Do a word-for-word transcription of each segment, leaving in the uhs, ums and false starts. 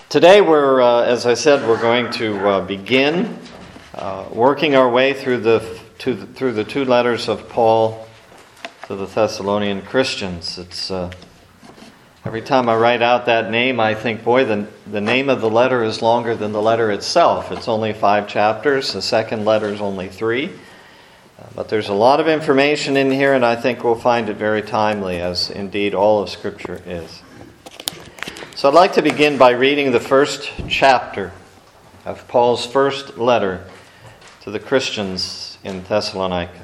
Today we're, uh, as I said, we're going to uh, begin uh, working our way through the, to the through the two letters of Paul to the Thessalonian Christians. It's uh, every time I write out that name, I think, boy, the the name of the letter is longer than the letter itself. It's only five chapters. The second letter is only three, uh, but there's a lot of information in here, and I think we'll find it very timely, as indeed all of Scripture is. So I'd like to begin by reading the first chapter of Paul's first letter to the Christians in Thessalonica.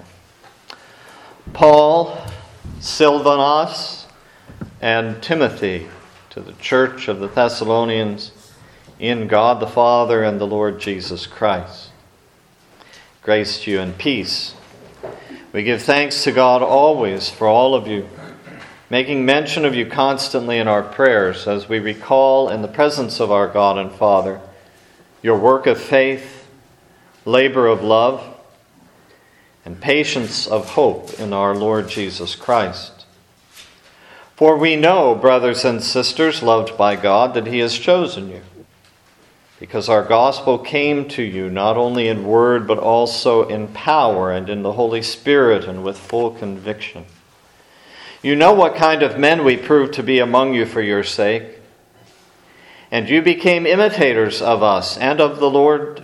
Paul, Silvanus, and Timothy, to the church of the Thessalonians, in God the Father and the Lord Jesus Christ. Grace to you and peace. We give thanks to God always for all of you, making mention of you constantly in our prayers as we recall in the presence of our God and Father your work of faith, labor of love, and patience of hope in our Lord Jesus Christ. For we know, brothers and sisters loved by God, that He has chosen you, because our gospel came to you not only in word but also in power and in the Holy Spirit and with full conviction. You know what kind of men we proved to be among you for your sake, and you became imitators of us and of the Lord,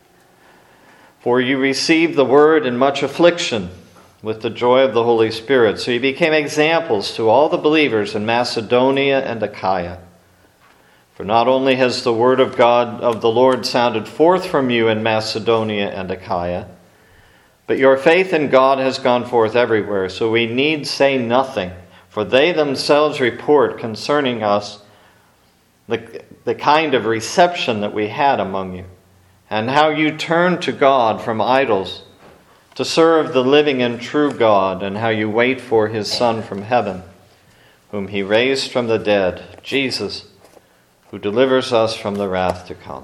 for you received the word in much affliction with the joy of the Holy Spirit. So you became examples to all the believers in Macedonia and Achaia. For not only has the word of God of the Lord sounded forth from you in Macedonia and Achaia, but your faith in God has gone forth everywhere, so we need say nothing, for they themselves report concerning us the, the kind of reception that we had among you, and how you turned to God from idols to serve the living and true God, and how you wait for His Son from heaven, whom He raised from the dead, Jesus, who delivers us from the wrath to come.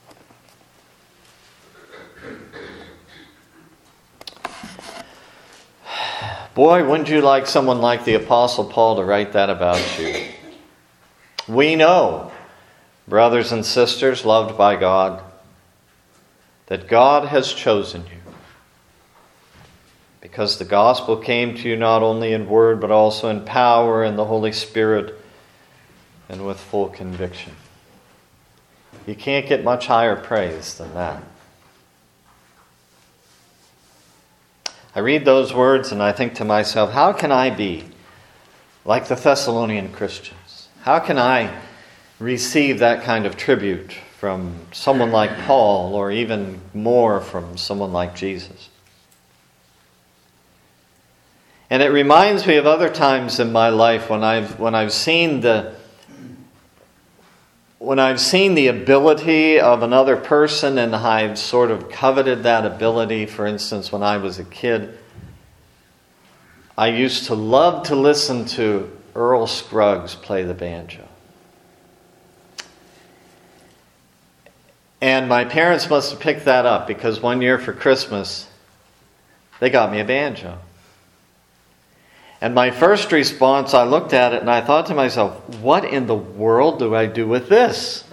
Boy, wouldn't you like someone like the Apostle Paul to write that about you? We know, brothers and sisters loved by God, that God has chosen you, because the gospel came to you not only in word but also in power and the Holy Spirit and with full conviction. You can't get much higher praise than that. I read those words and I think to myself, how can I be like the Thessalonian Christians? How can I receive that kind of tribute from someone like Paul, or even more from someone like Jesus? And it reminds me of other times in my life when I've when I've seen the when I've seen the ability of another person and I've sort of coveted that ability. For instance, when I was a kid, I used to love to listen to Earl Scruggs play the banjo. And my parents must have picked that up, because one year for Christmas, they got me a banjo. And my first response, I looked at it and I thought to myself, what in the world do I do with this?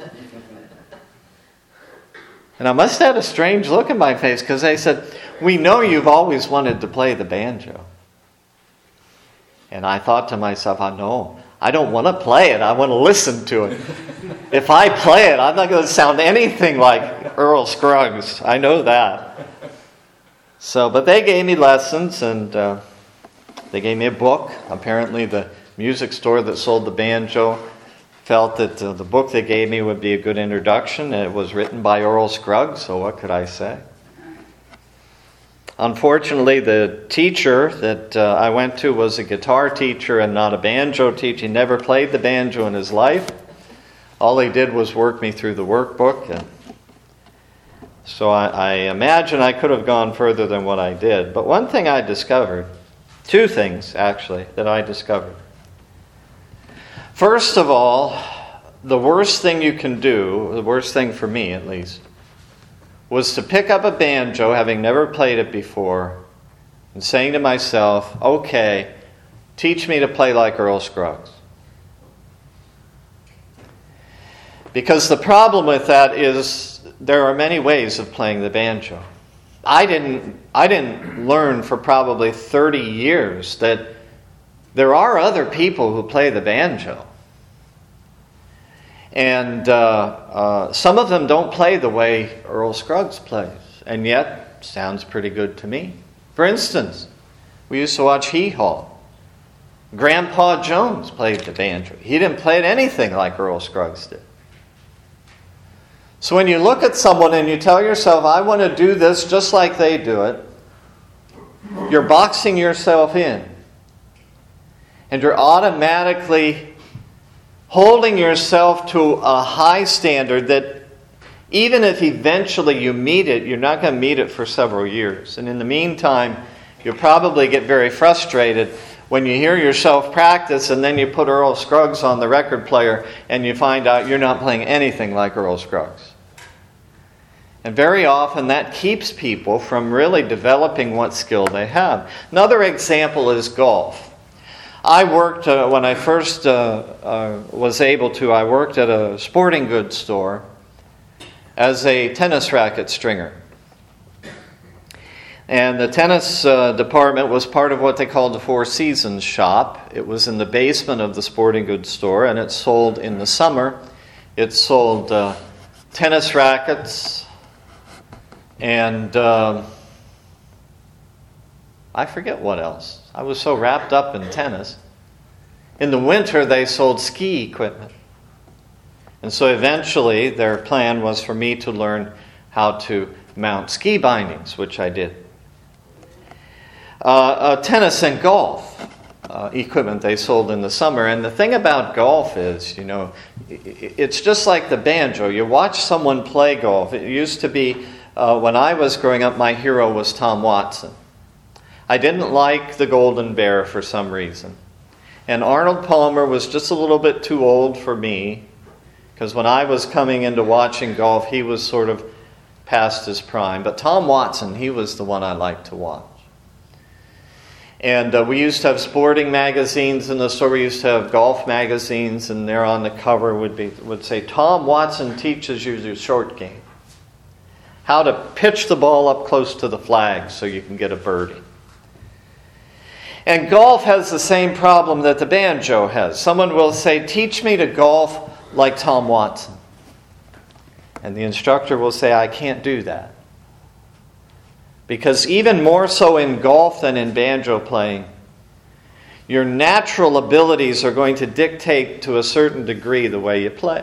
And I must have had a strange look in my face, because they said, we know you've always wanted to play the banjo. And I thought to myself, I know, I don't want to play it, I want to listen to it. If I play it, I'm not going to sound anything like Earl Scruggs. I know that. So, but they gave me lessons, and uh, they gave me a book. Apparently the music store that sold the banjo felt that uh, the book they gave me would be a good introduction. And it was written by Earl Scruggs, so what could I say? Unfortunately, the teacher that uh, I went to was a guitar teacher and not a banjo teacher. He never played the banjo in his life. All he did was work me through the workbook. And so I, I imagine I could have gone further than what I did. But one thing I discovered, two things actually, that I discovered. First of all, the worst thing you can do, the worst thing for me at least, was to pick up a banjo, having never played it before, and saying to myself, okay, teach me to play like Earl Scruggs. Because the problem with that is there are many ways of playing the banjo. I didn't I didn't learn for probably thirty years that there are other people who play the banjo. And uh, uh, some of them don't play the way Earl Scruggs plays, and yet sounds pretty good to me. For instance, we used to watch Hee Haw. Grandpa Jones played the banjo. He didn't play it anything like Earl Scruggs did. So when you look at someone and you tell yourself, I want to do this just like they do it, you're boxing yourself in. And you're automatically holding yourself to a high standard that even if eventually you meet it, you're not going to meet it for several years. And in the meantime, you'll probably get very frustrated when you hear yourself practice and then you put Earl Scruggs on the record player and you find out you're not playing anything like Earl Scruggs. And very often that keeps people from really developing what skill they have. Another example is golf. I worked, uh, when I first uh, uh, was able to, I worked at a sporting goods store as a tennis racket stringer. And the tennis uh, department was part of what they called the Four Seasons shop. It was in the basement of the sporting goods store, and it sold in the summer. It sold uh, tennis rackets and um, I forget what else. I was so wrapped up in tennis. In the winter, they sold ski equipment. And so eventually, their plan was for me to learn how to mount ski bindings, which I did. Uh, uh, tennis and golf uh, equipment they sold in the summer. And the thing about golf is, you know, it's just like the banjo. You watch someone play golf. It used to be, uh, when I was growing up, my hero was Tom Watson. I didn't like the Golden Bear for some reason. And Arnold Palmer was just a little bit too old for me, because when I was coming into watching golf, he was sort of past his prime. But Tom Watson, he was the one I liked to watch. And uh, we used to have sporting magazines in the store. We used to have golf magazines, and there on the cover would be would say, Tom Watson teaches you the short game. How to pitch the ball up close to the flag so you can get a birdie. And golf has the same problem that the banjo has. Someone will say, teach me to golf like Tom Watson. And the instructor will say, I can't do that. Because even more so in golf than in banjo playing, your natural abilities are going to dictate to a certain degree the way you play.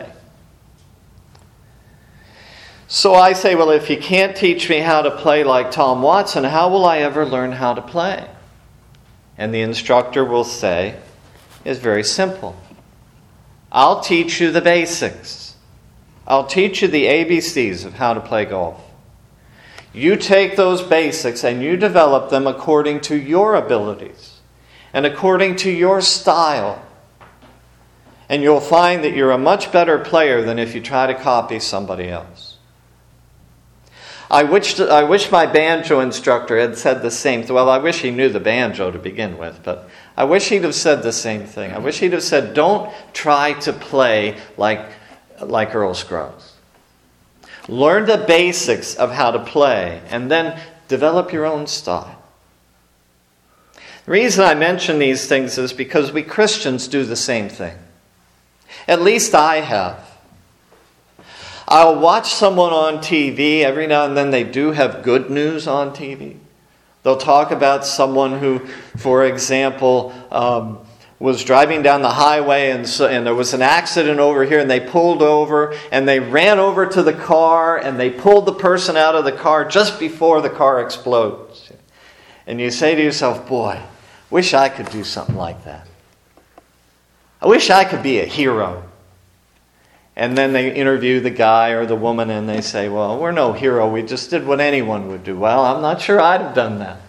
So I say, well, if you can't teach me how to play like Tom Watson, how will I ever learn how to play? And the instructor will say, it's very simple. I'll teach you the basics. I'll teach you the A B Cs of how to play golf. You take those basics and you develop them according to your abilities and according to your style. And you'll find that you're a much better player than if you try to copy somebody else. I wish, I wish my banjo instructor had said the same thing. Well, I wish he knew the banjo to begin with, but I wish he'd have said the same thing. I wish he'd have said, don't try to play like, like Earl Scruggs. Learn the basics of how to play, and then develop your own style. The reason I mention these things is because we Christians do the same thing. At least I have. I'll watch someone on T V. Every now and then they do have good news on T V. They'll talk about someone who, for example, um, was driving down the highway and, so, and there was an accident over here, and they pulled over and they ran over to the car and they pulled the person out of the car just before the car explodes. And you say to yourself, boy, wish I could do something like that. I wish I could be a hero. And then they interview the guy or the woman and they say, well, we're no hero. We just did what anyone would do. Well, I'm not sure I'd have done that.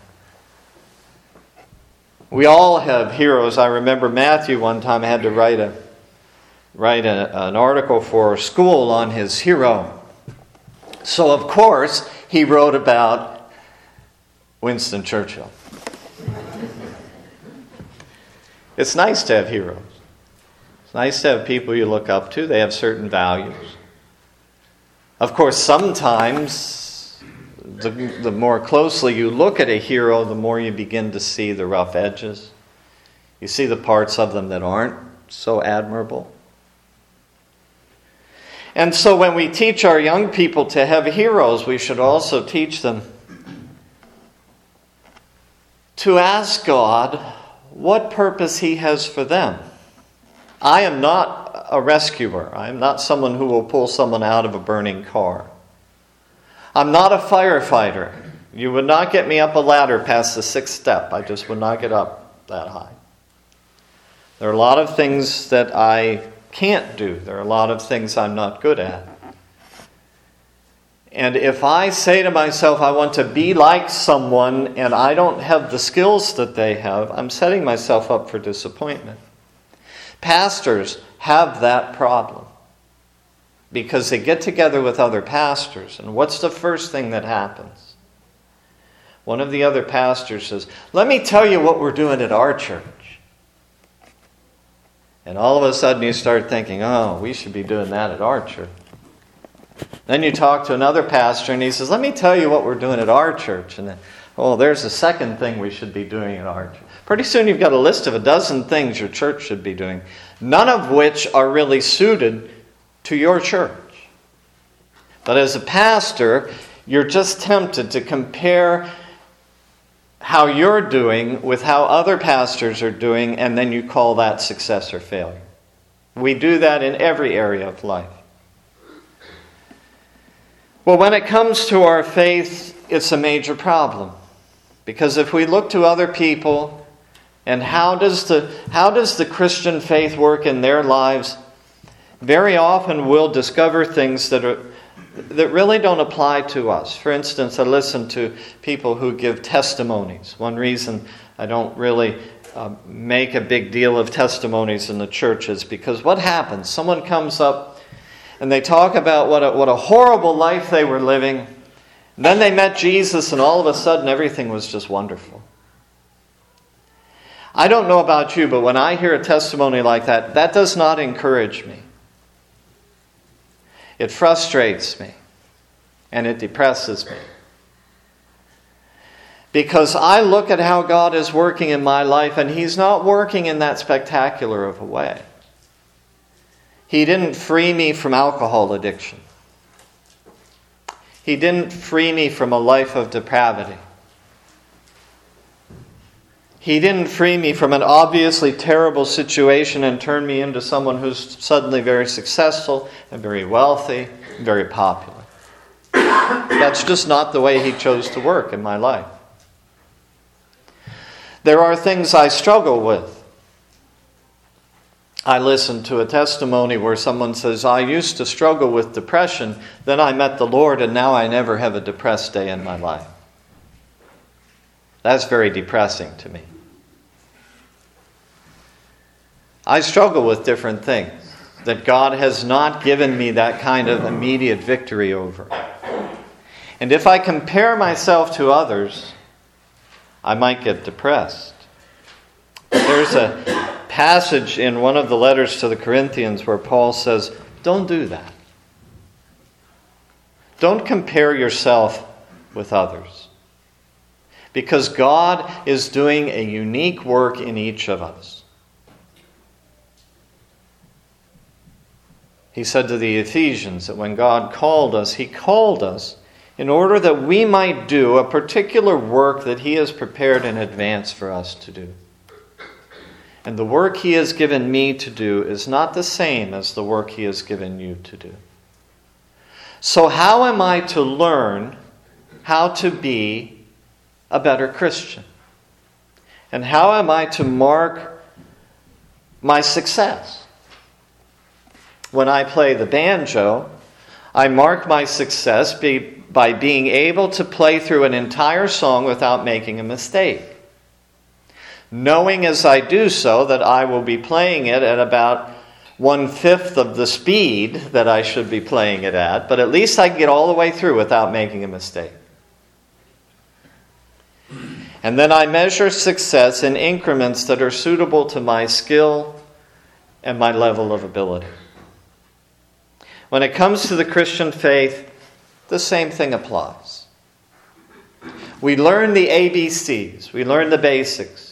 We all have heroes. I remember Matthew one time had to write a write a, an article for school on his hero. So, of course, he wrote about Winston Churchill. It's nice to have heroes. It's nice to have people you look up to. They have certain values. Of course, sometimes the, the more closely you look at a hero, the more you begin to see the rough edges. You see the parts of them that aren't so admirable. And so when we teach our young people to have heroes, we should also teach them to ask God what purpose He has for them. I am not a rescuer. I am not someone who will pull someone out of a burning car. I'm not a firefighter. You would not get me up a ladder past the sixth step. I just would not get up that high. There are a lot of things that I can't do. There are a lot of things I'm not good at. And if I say to myself, I want to be like someone, and I don't have the skills that they have, I'm setting myself up for disappointment. Pastors have that problem because they get together with other pastors. And what's the first thing that happens? One of the other pastors says, let me tell you what we're doing at our church. And all of a sudden you start thinking, oh, we should be doing that at our church. Then you talk to another pastor and he says, let me tell you what we're doing at our church. And then, oh, there's a second thing we should be doing at our church. Pretty soon you've got a list of a dozen things your church should be doing, none of which are really suited to your church. But as a pastor, you're just tempted to compare how you're doing with how other pastors are doing, and then you call that success or failure. We do that in every area of life. Well, when it comes to our faith, it's a major problem. Because if we look to other people, and how does the how does the Christian faith work in their lives, very often we'll discover things that are that really don't apply to us. For instance, I listen to people who give testimonies. One reason I don't really uh, make a big deal of testimonies in the church is because what happens? Someone comes up and they talk about what a, what a horrible life they were living. And then they met Jesus and all of a sudden everything was just wonderful. I don't know about you, but when I hear a testimony like that, that does not encourage me. It frustrates me, and it depresses me. Because I look at how God is working in my life, and He's not working in that spectacular of a way. He didn't free me from alcohol addiction. He didn't free me from a life of depravity. He didn't free me from an obviously terrible situation and turn me into someone who's suddenly very successful and very wealthy and very popular. That's just not the way He chose to work in my life. There are things I struggle with. I listened to a testimony where someone says, I used to struggle with depression, then I met the Lord, and now I never have a depressed day in my life. That's very depressing to me. I struggle with different things that God has not given me that kind of immediate victory over. And if I compare myself to others, I might get depressed. There's a passage in one of the letters to the Corinthians where Paul says, don't do that. Don't compare yourself with others. Because God is doing a unique work in each of us. He said to the Ephesians that when God called us, He called us in order that we might do a particular work that He has prepared in advance for us to do. And the work He has given me to do is not the same as the work He has given you to do. So how am I to learn how to be a better Christian? And how am I to mark my success? When I play the banjo, I mark my success by being able to play through an entire song without making a mistake. Knowing as I do so that I will be playing it at about one-fifth of the speed that I should be playing it at, but at least I can get all the way through without making a mistake. And then I measure success in increments that are suitable to my skill and my level of ability. When it comes to the Christian faith, the same thing applies. We learn the A B Cs, we learn the basics.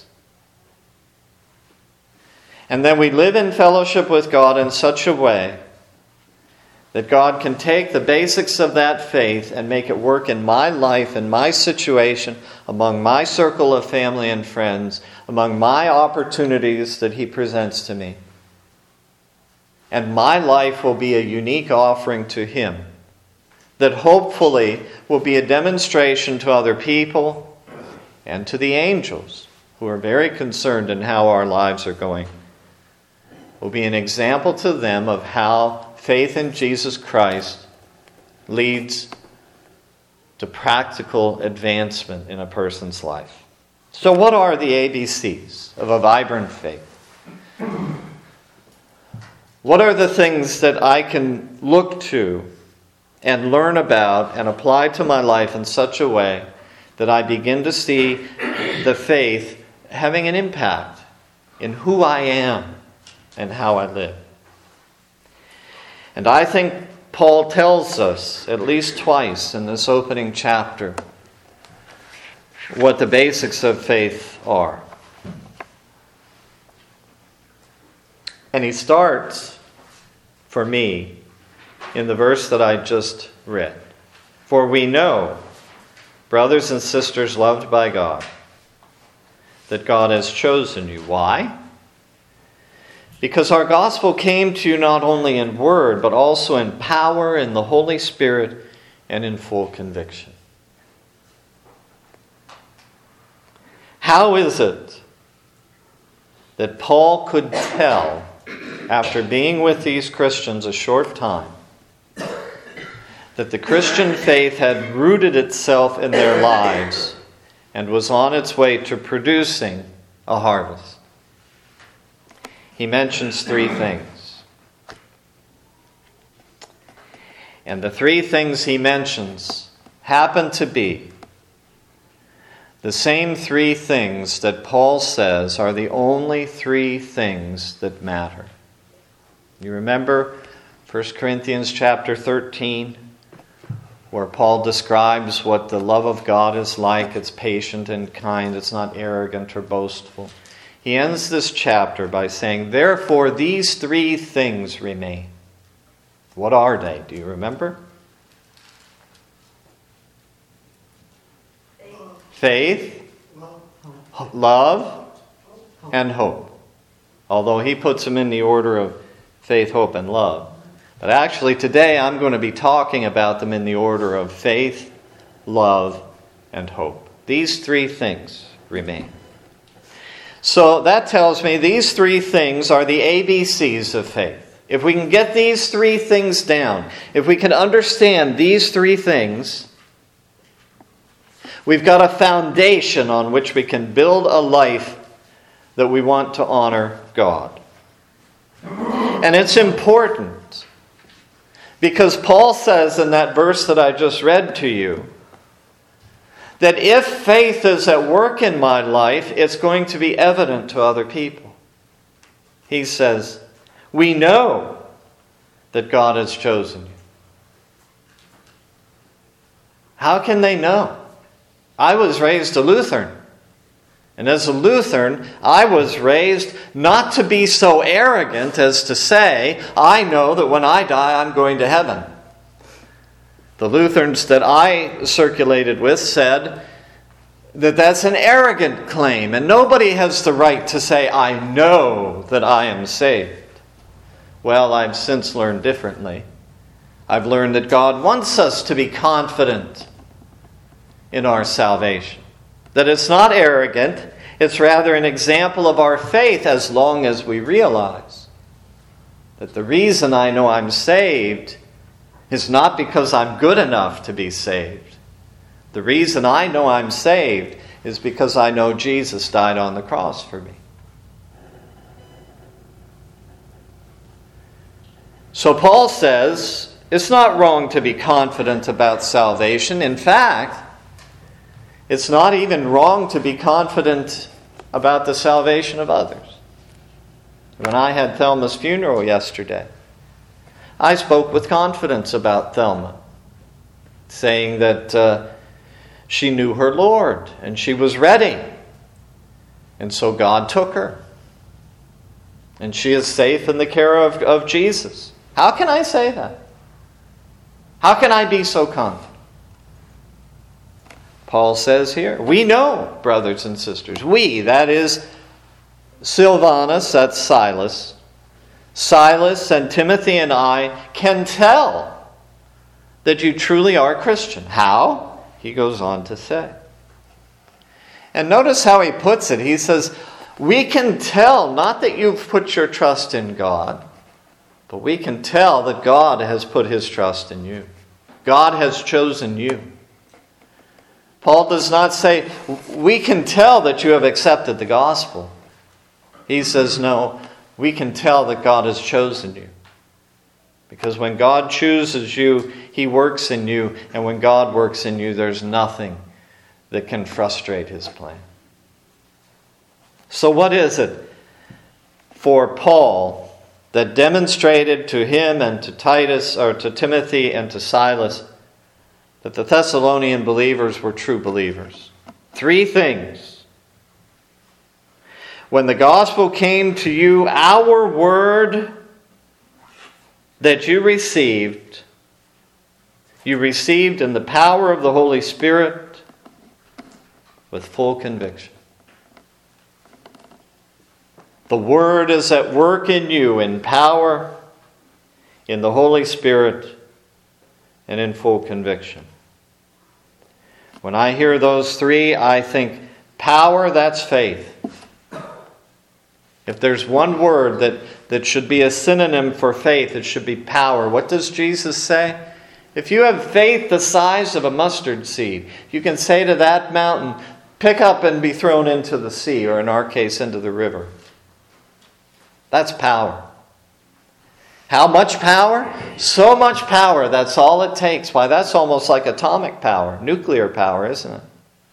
And then we live in fellowship with God in such a way that God can take the basics of that faith and make it work in my life, in my situation, among my circle of family and friends, among my opportunities that He presents to me. And my life will be a unique offering to Him that hopefully will be a demonstration to other people and to the angels who are very concerned in how our lives are going. Will be an example to them of how faith in Jesus Christ leads to practical advancement in a person's life. So what are the A B Cs of a vibrant faith? What are the things that I can look to and learn about and apply to my life in such a way that I begin to see the faith having an impact in who I am and how I live? And I think Paul tells us at least twice in this opening chapter what the basics of faith are. And he starts, for me, in the verse that I just read. For we know, brothers and sisters loved by God, that God has chosen you. Why? Because our gospel came to you not only in word, but also in power, in the Holy Spirit, and in full conviction. How is it that Paul could tell, after being with these Christians a short time, that the Christian faith had rooted itself in their lives and was on its way to producing a harvest? He mentions three things. And the three things he mentions happen to be the same three things that Paul says are the only three things that matter. You remember First Corinthians chapter thirteen, where Paul describes what the love of God is like. It's patient and kind. It's not arrogant or boastful. He ends this chapter by saying, therefore these three things remain. What are they? Do you remember? Faith, love, and hope. Although he puts them in the order of faith, hope, and love. But actually today I'm going to be talking about them in the order of faith, love, and hope. These three things remain. So that tells me these three things are the A B Cs of faith. If we can get these three things down, if we can understand these three things, we've got a foundation on which we can build a life that we want to honor God. And it's important because Paul says in that verse that I just read to you, that if faith is at work in my life, it's going to be evident to other people. He says, we know that God has chosen you. How can they know? I was raised a Lutheran. And as a Lutheran, I was raised not to be so arrogant as to say, I know that when I die, I'm going to heaven. The Lutherans that I circulated with said that that's an arrogant claim, and nobody has the right to say, I know that I am saved. Well, I've since learned differently. I've learned that God wants us to be confident in our salvation. That it's not arrogant, it's rather an example of our faith as long as we realize that the reason I know I'm saved is not because I'm good enough to be saved. The reason I know I'm saved is because I know Jesus died on the cross for me. So Paul says it's not wrong to be confident about salvation. In fact, it's not even wrong to be confident about the salvation of others. When I had Thelma's funeral yesterday, I spoke with confidence about Thelma, saying that uh, she knew her Lord and she was ready. And so God took her. And she is safe in the care of, of Jesus. How can I say that? How can I be so confident? Paul says here, we know, brothers and sisters, we, that is Silvanus, that's Silas, Silas and Timothy and I can tell that you truly are Christian. How? He goes on to say. And notice how he puts it. He says, we can tell, not that you've put your trust in God, but we can tell that God has put His trust in you. God has chosen you. Paul does not say, we can tell that you have accepted the gospel. He says, no, we can tell that God has chosen you. Because when God chooses you, He works in you. And when God works in you, there's nothing that can frustrate His plan. So what is it for Paul that demonstrated to him and to Titus, or to Timothy and to Silas, that the Thessalonian believers were true believers? Three things. When the gospel came to you, our word that you received, you received in the power of the Holy Spirit with full conviction. The Word is at work in you in power, in the Holy Spirit, and in full conviction. When I hear those three, I think power, that's faith. If there's one word that, that should be a synonym for faith, it should be power. What does Jesus say? If you have faith the size of a mustard seed, you can say to that mountain, pick up and be thrown into the sea, or in our case, into the river. That's power. How much power? So much power, that's all it takes. Why, that's almost like atomic power, nuclear power, isn't it?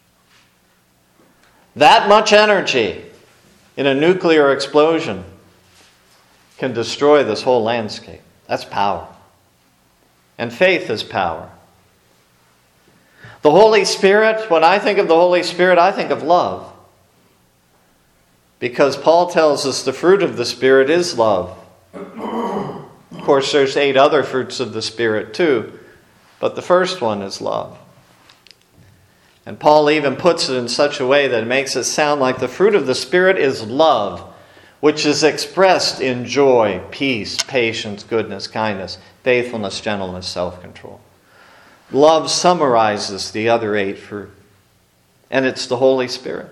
That much energy in a nuclear explosion can destroy this whole landscape. That's power. And faith is power. The Holy Spirit, when I think of the Holy Spirit, I think of love. Because Paul tells us the fruit of the Spirit is love. Of course, there's eight other fruits of the Spirit too, but the first one is love. And Paul even puts it in such a way that it makes it sound like the fruit of the Spirit is love, which is expressed in joy, peace, patience, goodness, kindness, faithfulness, gentleness, self-control. Love summarizes the other eight fruit, and it's the Holy Spirit.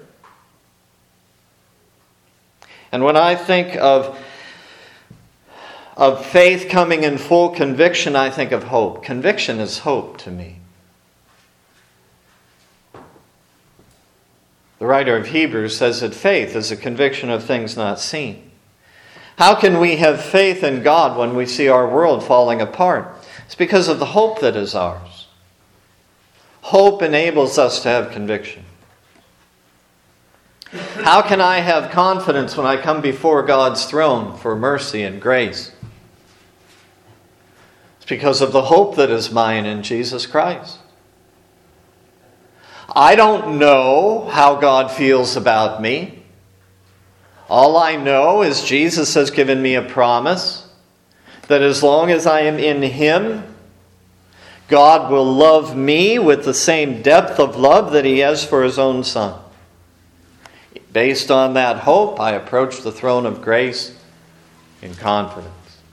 And when I think of, of faith coming in full conviction, I think of hope. Conviction is hope to me. The writer of Hebrews says that faith is a conviction of things not seen. How can we have faith in God when we see our world falling apart? It's because of the hope that is ours. Hope enables us to have conviction. How can I have confidence when I come before God's throne for mercy and grace? It's because of the hope that is mine in Jesus Christ. I don't know how God feels about me. All I know is Jesus has given me a promise that as long as I am in Him, God will love me with the same depth of love that He has for His own Son. Based on that hope, I approach the throne of grace in confidence.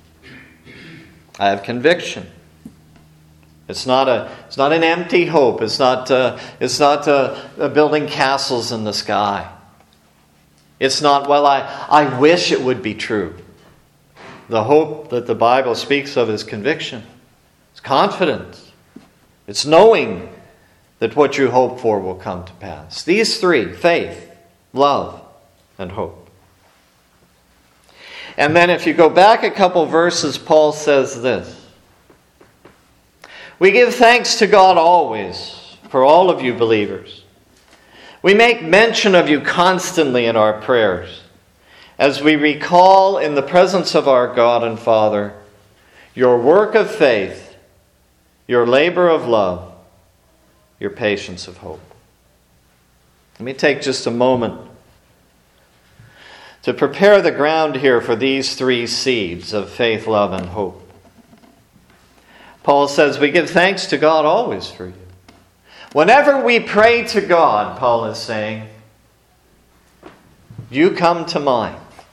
I have conviction. It's not a. It's not an empty hope. It's not. Uh, it's not uh, building castles in the sky. It's not. Well, I. I wish it would be true. The hope that the Bible speaks of is conviction. It's confidence. It's knowing that what you hope for will come to pass. These three: faith, love, and hope. And then if you go back a couple verses, Paul says this. We give thanks to God always for all of you believers. We make mention of you constantly in our prayers. as we recall in the presence of our God and Father your work of faith, your labor of love, your patience of hope. Let me take just a moment to prepare the ground here for these three seeds of faith, love, and hope. Paul says we give thanks to God always for you. Whenever we pray to God, Paul is saying, you come to mind.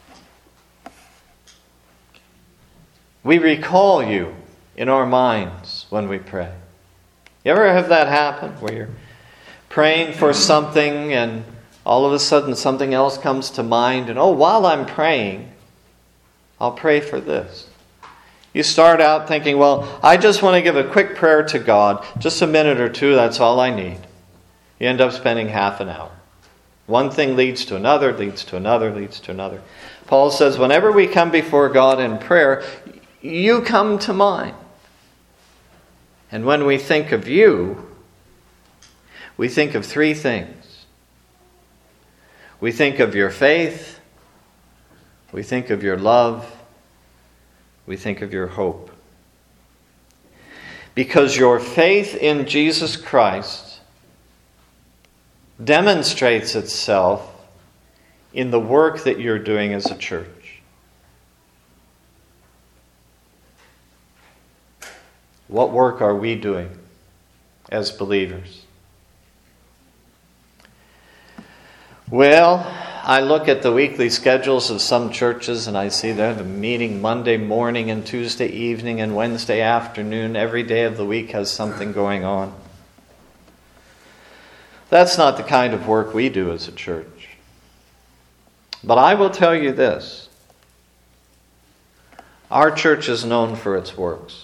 We recall you in our minds when we pray. You ever have that happen where you're praying for something and all of a sudden something else comes to mind and, oh, while I'm praying, I'll pray for this. You start out thinking, well, I just want to give a quick prayer to God. Just a minute or two, that's all I need. You end up spending half an hour. One thing leads to another, leads to another, leads to another. Paul says, whenever we come before God in prayer, you come to mind. And when we think of you, we think of three things. We think of your faith, we think of your love, we think of your hope. Because your faith in Jesus Christ demonstrates itself in the work that you're doing as a church. What work are we doing as believers? Well, I look at the weekly schedules of some churches and I see they're meeting Monday morning and Tuesday evening and Wednesday afternoon. Every day of the week has something going on. That's not the kind of work we do as a church. But I will tell you this. Our church is known for its works.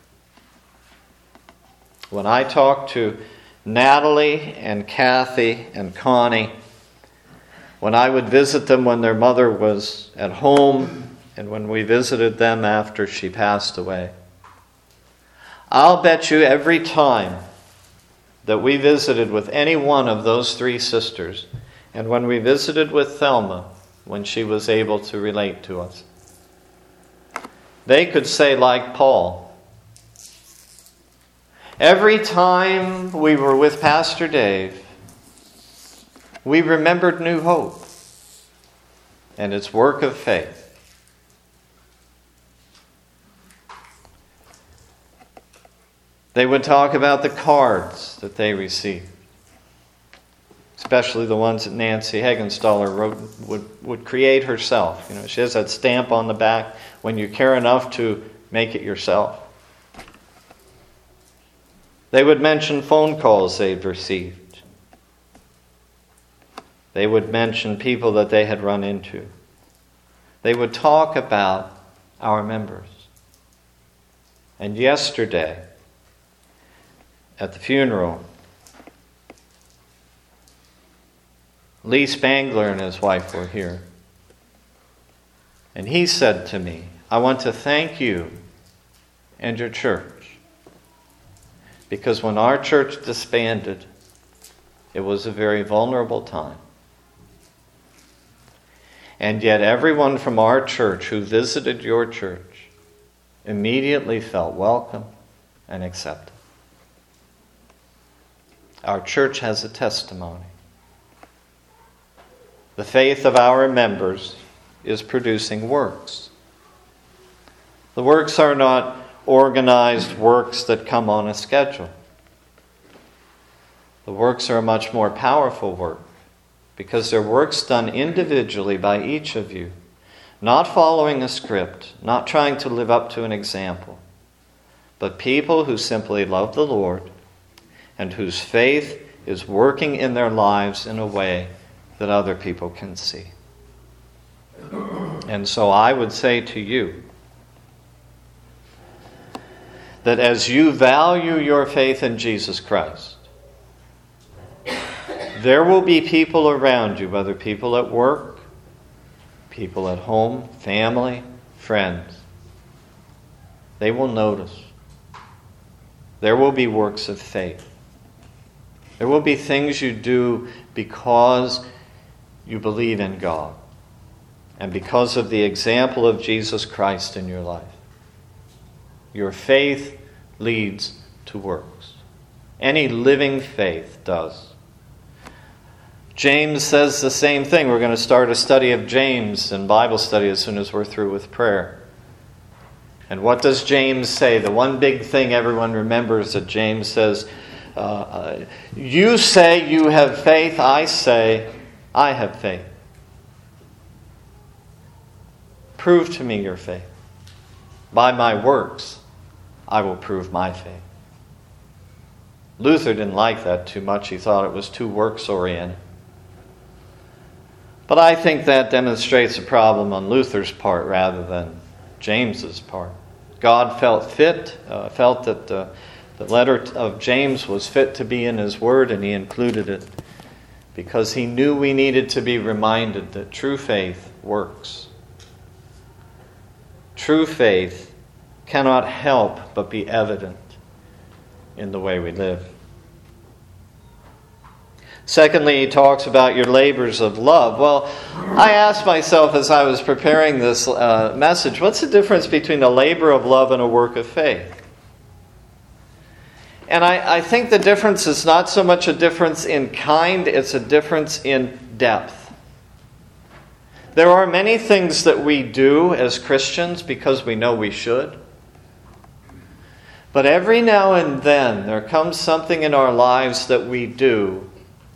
When I talk to Natalie and Kathy and Connie, when I would visit them when their mother was at home and when we visited them after she passed away, I'll bet you every time that we visited with any one of those three sisters, and when we visited with Thelma when she was able to relate to us, they could say like Paul, every time we were with Pastor Dave, we remembered New Hope and its work of faith. They would talk about the cards that they received, especially the ones that Nancy Heggenstaller wrote, would, would create herself. You know, she has that stamp on the back when you care enough to make it yourself. They would mention phone calls they'd received. They would mention people that they had run into. They would talk about our members. And yesterday, at the funeral, Lee Spangler and his wife were here. And he said to me, I want to thank you and your church. Because when our church disbanded, it was a very vulnerable time. And yet everyone from our church who visited your church immediately felt welcome and accepted. Our church has a testimony. The faith of our members is producing works. The works are not organized works that come on a schedule. The works are a much more powerful work because they're works done individually by each of you, not following a script, not trying to live up to an example, but people who simply love the Lord and whose faith is working in their lives in a way that other people can see. And so I would say to you that as you value your faith in Jesus Christ, there will be people around you, whether people at work, people at home, family, friends. They will notice. There will be works of faith. There will be things you do because you believe in God. and because of the example of Jesus Christ in your life. Your faith leads to works. Any living faith does. James says the same thing. We're going to start a study of James in Bible study as soon as we're through with prayer. And what does James say? The one big thing everyone remembers that James says, uh, uh, you say you have faith, I say I have faith. Prove to me your faith. By my works, I will prove my faith. Luther didn't like that too much. He thought it was too works-oriented. But I think that demonstrates a problem on Luther's part rather than James's part. God felt fit, uh, felt that uh, the letter of James was fit to be in his word, and he included it because he knew we needed to be reminded that true faith works. True faith cannot help but be evident in the way we live. Secondly, he talks about your labors of love. Well, I asked myself as I was preparing this uh, message, what's the difference between a labor of love and a work of faith? And I, I think the difference is not so much a difference in kind, it's a difference in depth. There are many things that we do as Christians because we know we should. But every now and then there comes something in our lives that we do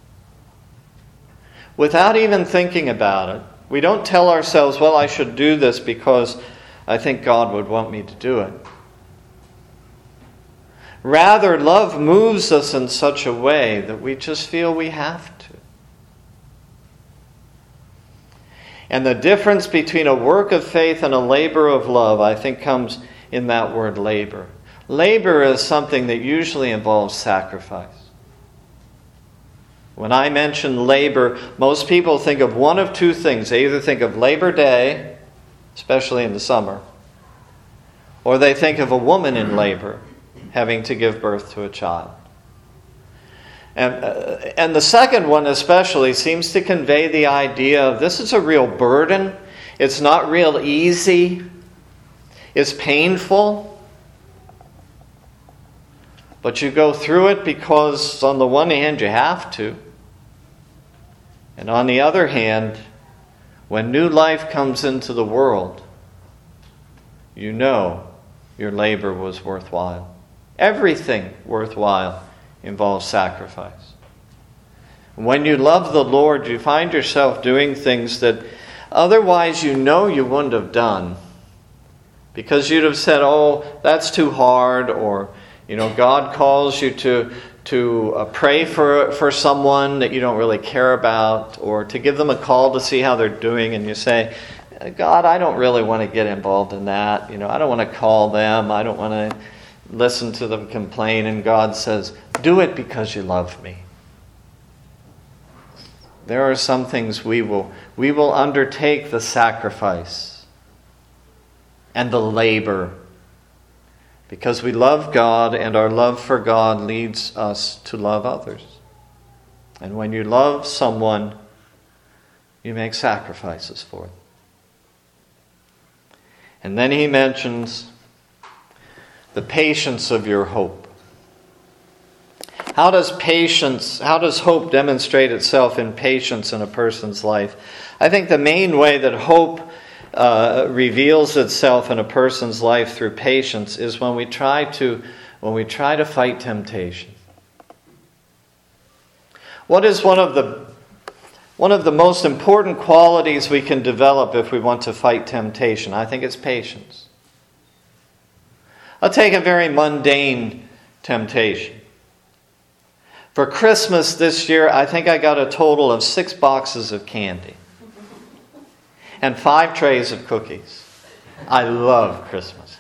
without even thinking about it. We don't tell ourselves, well, I should do this because I think God would want me to do it. Rather, love moves us in such a way that we just feel we have to. And the difference between a work of faith and a labor of love, I think, comes in that word labor. Labor is something that usually involves sacrifice. When I mention labor, most people think of one of two things. They either think of Labor Day, especially in the summer, or they think of a woman in labor having to give birth to a child. And, uh, and the second one especially seems to convey the idea of this is a real burden. It's not real easy. It's painful. But you go through it because on the one hand you have to. And on the other hand, when new life comes into the world, you know your labor was worthwhile. Everything worthwhile involves sacrifice. When you love the Lord, you find yourself doing things that otherwise you know you wouldn't have done. Because you'd have said, oh, that's too hard, or, you know, God calls you to to uh, pray for for someone that you don't really care about, or to give them a call to see how they're doing, and you say, God, I don't really want to get involved in that. You know, I don't want to call them. I don't want to listen to them complain. And God says, do it because you love me. There are some things we will we will undertake the sacrifice and the labor because we love God, and our love for God leads us to love others. And when you love someone, you make sacrifices for them. And then he mentions the patience of your hope. How does patience, how does hope demonstrate itself in patience in a person's life? I think the main way that hope uh, reveals itself in a person's life through patience is when we try to when we try to fight temptation. What is one of the one of the most important qualities we can develop if we want to fight temptation? I think it's patience. I'll take a very mundane temptation. For Christmas this year, I think I got a total of six boxes of candy and five trays of cookies. I love Christmas.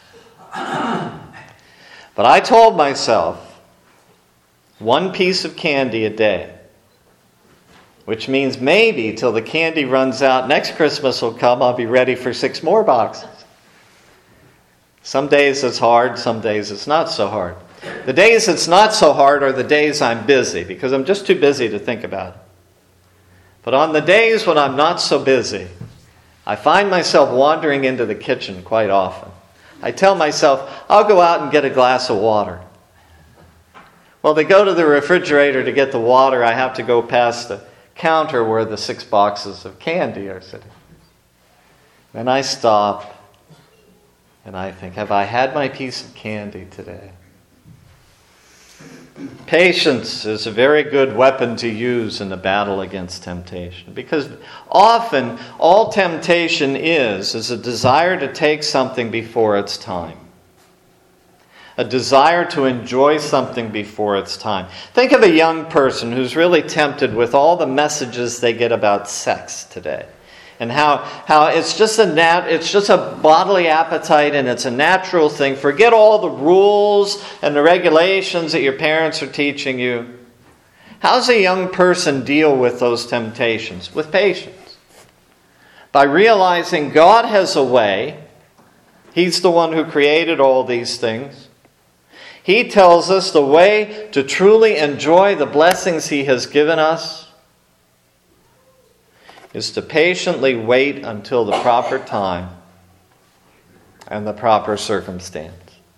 But I told myself one piece of candy a day, which means maybe till the candy runs out, next Christmas will come, I'll be ready for six more boxes. Some days it's hard, some days it's not so hard. The days it's not so hard are the days I'm busy, because I'm just too busy to think about it. But on the days when I'm not so busy, I find myself wandering into the kitchen quite often. I tell myself, I'll go out and get a glass of water. Well, to go to the refrigerator to get the water, I have to go past the counter where the six boxes of candy are sitting. And I stop and I think, have I had my piece of candy today? Patience is a very good weapon to use in the battle against temptation, because often all temptation is is a desire to take something before its time. A desire to enjoy something before its time. Think of a young person who's really tempted with all the messages they get about sex today. And how, how it's just a nat, it's just a bodily appetite and it's a natural thing. Forget all the rules and the regulations that your parents are teaching you. How does a young person deal with those temptations? With patience. By realizing God has a way. He's the one who created all these things. He tells us the way to truly enjoy the blessings He has given us is to patiently wait until the proper time and the proper circumstance.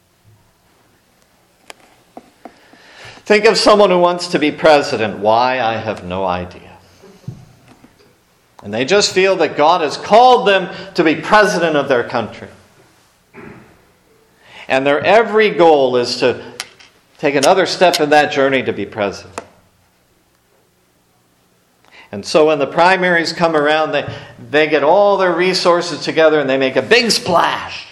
Think of someone who wants to be president. Why? I have no idea. And they just feel that God has called them to be president of their country. And their every goal is to take another step in that journey to be president. And so when the primaries come around, they, they get all their resources together and they make a big splash.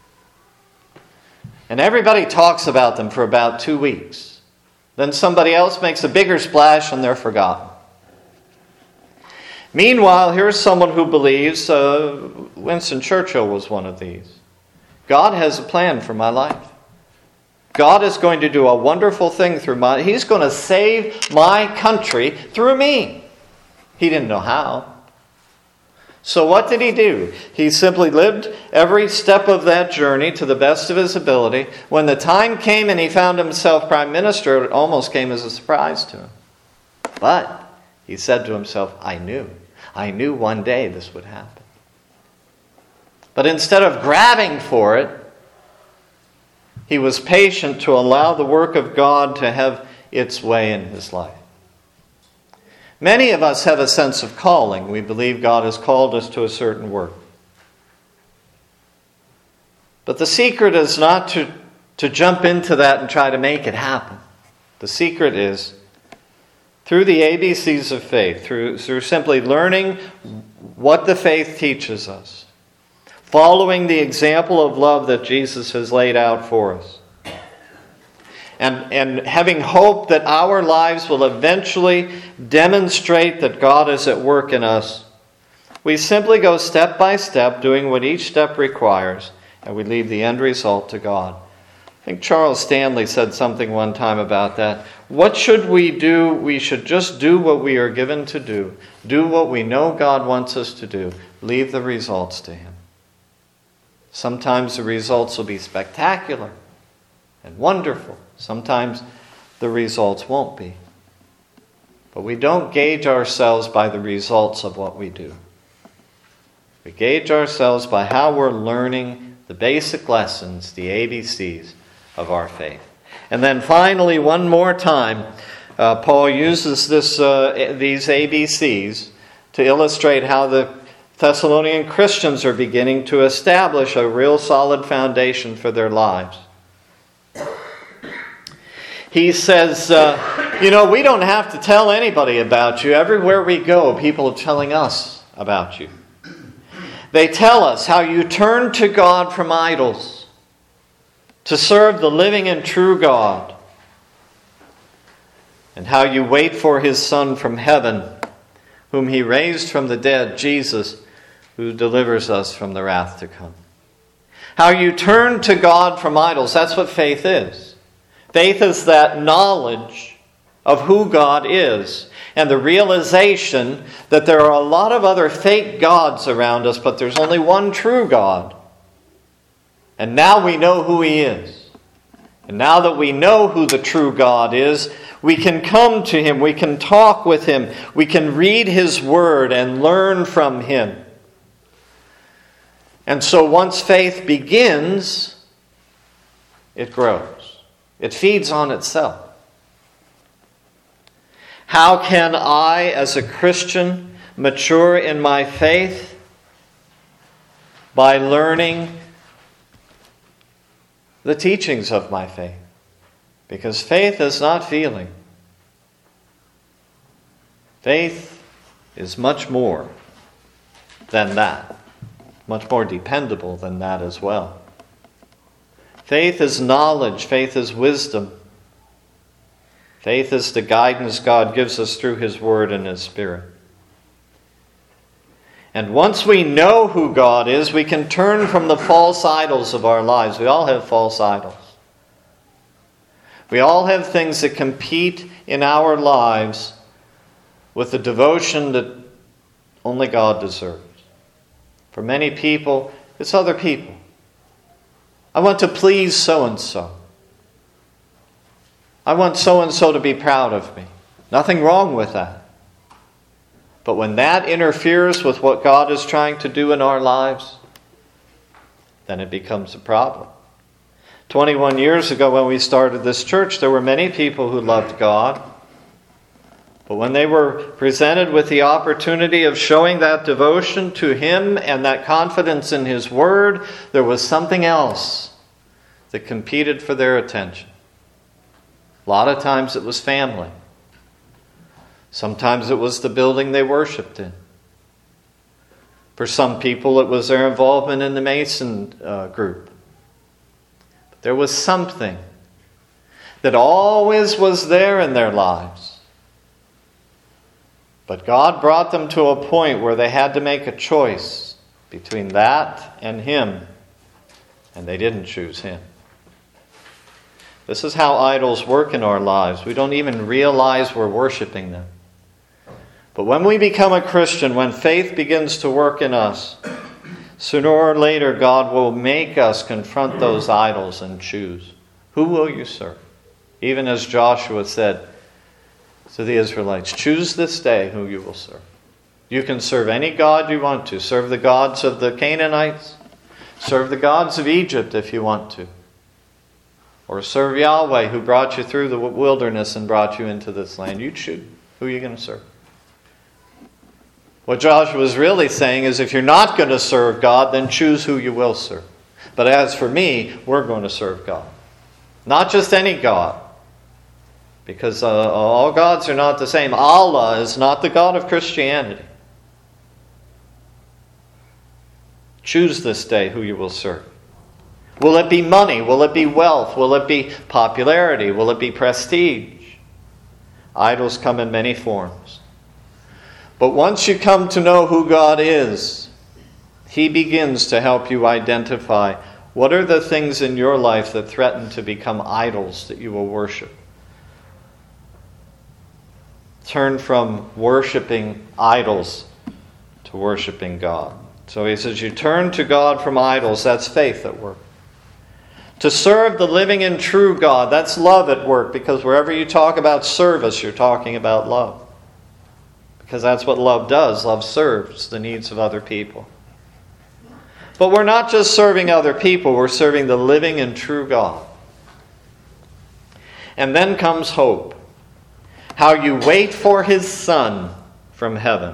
And everybody talks about them for about two weeks. Then somebody else makes a bigger splash and they're forgotten. Meanwhile, here's someone who believes, uh, Winston Churchill was one of these. God has a plan for my life. God is going to do a wonderful thing through my... He's going to save my country through me. He didn't know how. So what did he do? He simply lived every step of that journey to the best of his ability. When the time came and he found himself prime minister, it almost came as a surprise to him. But he said to himself, I knew. I knew one day this would happen. But instead of grabbing for it, he was patient to allow the work of God to have its way in his life. Many of us have a sense of calling. We believe God has called us to a certain work. But the secret is not to, to jump into that and try to make it happen. The secret is through the A B Cs of faith, through, through simply learning what the faith teaches us, following the example of love that Jesus has laid out for us, And, and having hope that our lives will eventually demonstrate that God is at work in us, we simply go step by step, doing what each step requires, and we leave the end result to God. I think Charles Stanley said something one time about that. What should we do? We should just do what we are given to do. Do what we know God wants us to do. Leave the results to Him. Sometimes the results will be spectacular and wonderful. Sometimes the results won't be. But we don't gauge ourselves by the results of what we do. We gauge ourselves by how we're learning the basic lessons, the A B Cs of our faith. And then finally, one more time, uh, Paul uses this uh, these A B Cs to illustrate how the Thessalonian Christians are beginning to establish a real solid foundation for their lives. He says, uh, you know, we don't have to tell anybody about you. Everywhere we go, people are telling us about you. They tell us how you turn to God from idols to serve the living and true God, and how you wait for His Son from heaven, whom He raised from the dead, Jesus, who delivers us from the wrath to come. How you turn to God from idols. That's what faith is. Faith is that knowledge of who God is and the realization that there are a lot of other fake gods around us, but there's only one true God. And now we know who He is. And now that we know who the true God is, we can come to Him, we can talk with Him, we can read His Word and learn from Him. And so once faith begins, it grows. It feeds on itself. How can I, as a Christian, mature in my faith? By learning the teachings of my faith. Because faith is not feeling. Faith is much more than that. Much more dependable than that as well. Faith is knowledge. Faith is wisdom. Faith is the guidance God gives us through His Word and His Spirit. And once we know who God is, we can turn from the false idols of our lives. We all have false idols. We all have things that compete in our lives with the devotion that only God deserves. For many people, it's other people. I want to please so-and-so. I want so-and-so to be proud of me. Nothing wrong with that. But when that interferes with what God is trying to do in our lives, then it becomes a problem. twenty-one years ago when we started this church, there were many people who loved God. But when they were presented with the opportunity of showing that devotion to Him and that confidence in His Word, there was something else that competed for their attention. A lot of times it was family. Sometimes it was the building they worshiped in. For some people, it was their involvement in the Mason uh, group. But there was something that always was there in their lives. But God brought them to a point where they had to make a choice between that and Him, and they didn't choose Him. This is how idols work in our lives. We don't even realize we're worshiping them. But when we become a Christian, when faith begins to work in us, sooner or later God will make us confront those idols and choose. Who will you serve? Even as Joshua said to the Israelites, choose this day who you will serve. You can serve any god you want to. Serve the gods of the Canaanites. Serve the gods of Egypt if you want to. Or serve Yahweh who brought you through the wilderness and brought you into this land. You choose. Who are you going to serve? What Joshua is really saying is if you're not going to serve God, then choose who you will serve. But as for me, we're going to serve God. Not just any God. Because uh, all gods are not the same. Allah is not the God of Christianity. Choose this day who you will serve. Will it be money? Will it be wealth? Will it be popularity? Will it be prestige? Idols come in many forms. But once you come to know who God is, He begins to help you identify what are the things in your life that threaten to become idols that you will worship. Turn from worshiping idols to worshiping God. So he says, you turn to God from idols. That's faith at work. To serve the living and true God, that's love at work, because wherever you talk about service, you're talking about love. Because that's what love does. Love serves the needs of other people. But we're not just serving other people, we're serving the living and true God. And then comes hope. How you wait for His Son from heaven.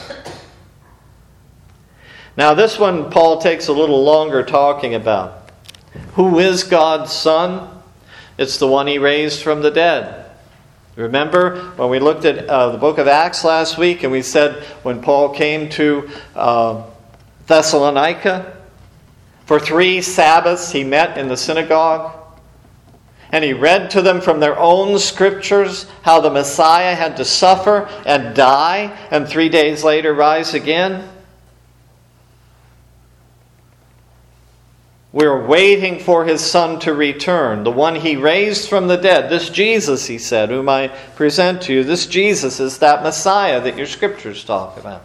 Now this one Paul takes a little longer talking about. Who is God's Son? It's the one He raised from the dead. Remember when we looked at uh, the book of Acts last week and we said when Paul came to uh, Thessalonica, for three Sabbaths he met in the synagogue and he read to them from their own scriptures how the Messiah had to suffer and die and three days later rise again. We're waiting for His Son to return, the one He raised from the dead. This Jesus, he said, whom I present to you, this Jesus is that Messiah that your scriptures talk about.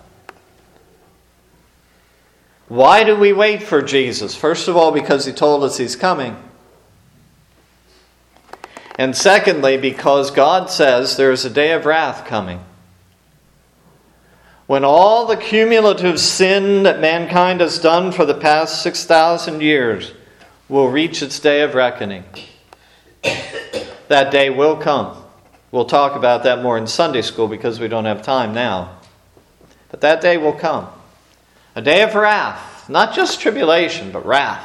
Why do we wait for Jesus? First of all, because He told us He's coming. And secondly, because God says there is a day of wrath coming. when all the cumulative sin that mankind has done for the past six thousand years will reach its day of reckoning. That day will come. We'll talk about that more in Sunday school because we don't have time now. But that day will come. A day of wrath. Not just tribulation, but wrath.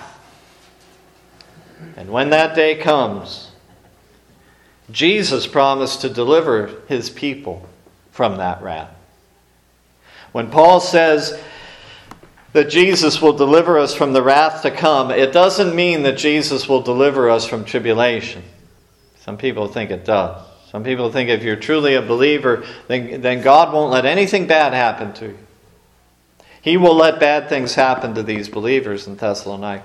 And when that day comes, Jesus promised to deliver his people from that wrath. When Paul says that Jesus will deliver us from the wrath to come, it doesn't mean that Jesus will deliver us from tribulation. Some people think it does. Some people think if you're truly a believer, then, then God won't let anything bad happen to you. He will let bad things happen to these believers in Thessalonica.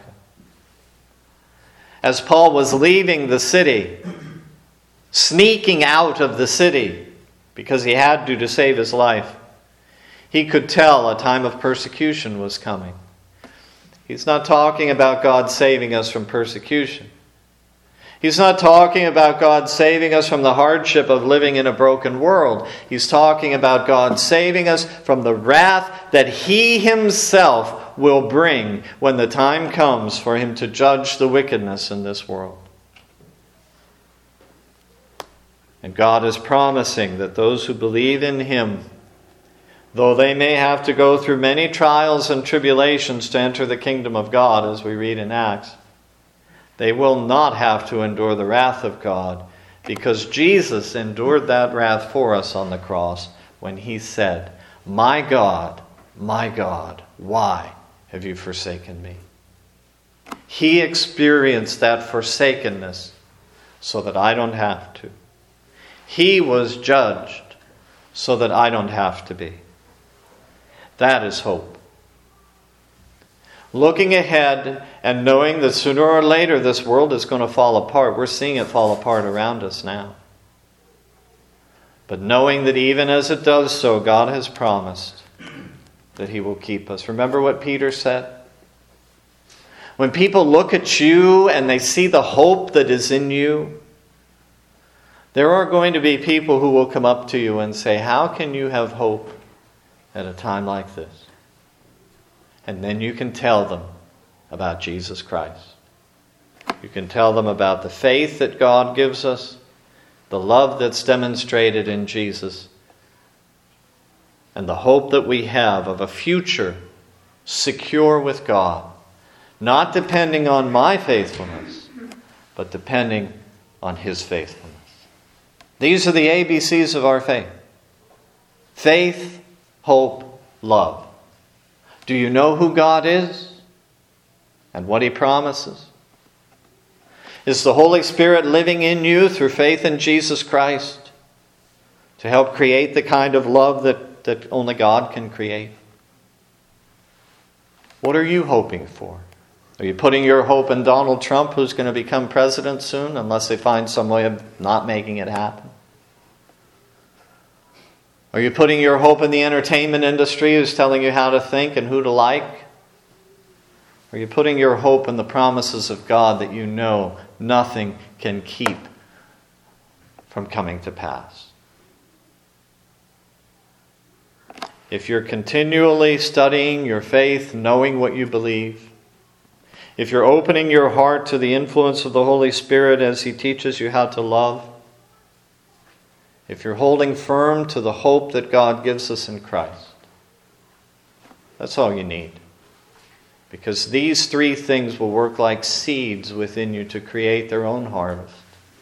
As Paul was leaving the city, sneaking out of the city because he had to to save his life, he could tell a time of persecution was coming. He's not talking about God saving us from persecution. He's not talking about God saving us from the hardship of living in a broken world. He's talking about God saving us from the wrath that He Himself will bring when the time comes for Him to judge the wickedness in this world. And God is promising that those who believe in Him, though they may have to go through many trials and tribulations to enter the kingdom of God, as we read in Acts, they will not have to endure the wrath of God, because Jesus endured that wrath for us on the cross when He said, "My God, my God, why have you forsaken me?" He experienced that forsakenness so that I don't have to. He was judged so that I don't have to be. That is hope. Looking ahead and knowing that sooner or later this world is going to fall apart. We're seeing it fall apart around us now. But knowing that even as it does so, God has promised that He will keep us. Remember what Peter said? When people look at you and they see the hope that is in you, there are going to be people who will come up to you and say, "How can you have hope at a time like this?" And then you can tell them about Jesus Christ. You can tell them about the faith that God gives us, the love that's demonstrated in Jesus, and the hope that we have of a future secure with God, not depending on my faithfulness, but depending on His faithfulness. These are the A B Cs of our faith. Faith, hope, love. Do you know who God is and what He promises? Is the Holy Spirit living in you through faith in Jesus Christ to help create the kind of love that, that only God can create? What are you hoping for? Are you putting your hope in Donald Trump, who's going to become president soon, unless they find some way of not making it happen? Are you putting your hope in the entertainment industry, who's telling you how to think and who to like? Are you putting your hope in the promises of God that you know nothing can keep from coming to pass? If you're continually studying your faith, knowing what you believe, if you're opening your heart to the influence of the Holy Spirit as He teaches you how to love, if you're holding firm to the hope that God gives us in Christ, that's all you need. Because these three things will work like seeds within you to create their own harvest.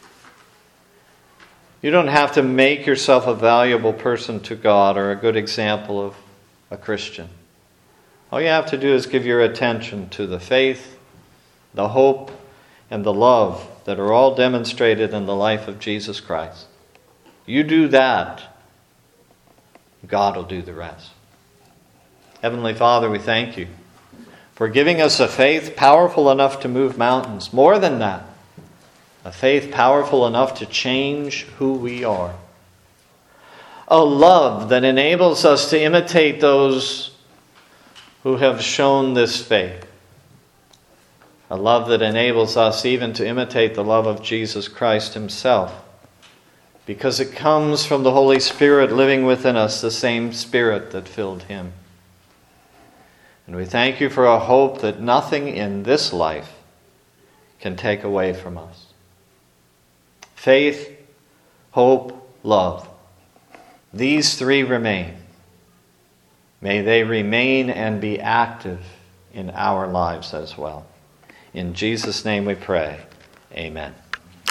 You don't have to make yourself a valuable person to God or a good example of a Christian. All you have to do is give your attention to the faith, the hope, and the love that are all demonstrated in the life of Jesus Christ. You do that, God will do the rest. Heavenly Father, we thank You for giving us a faith powerful enough to move mountains. More than that, a faith powerful enough to change who we are. A love that enables us to imitate those who have shown this faith. A love that enables us even to imitate the love of Jesus Christ Himself, because it comes from the Holy Spirit living within us, the same Spirit that filled him. And we thank you for a hope that nothing in this life can take away from us. Faith, hope, love. These three remain. May they remain and be active in our lives as well. In Jesus' name we pray. Amen.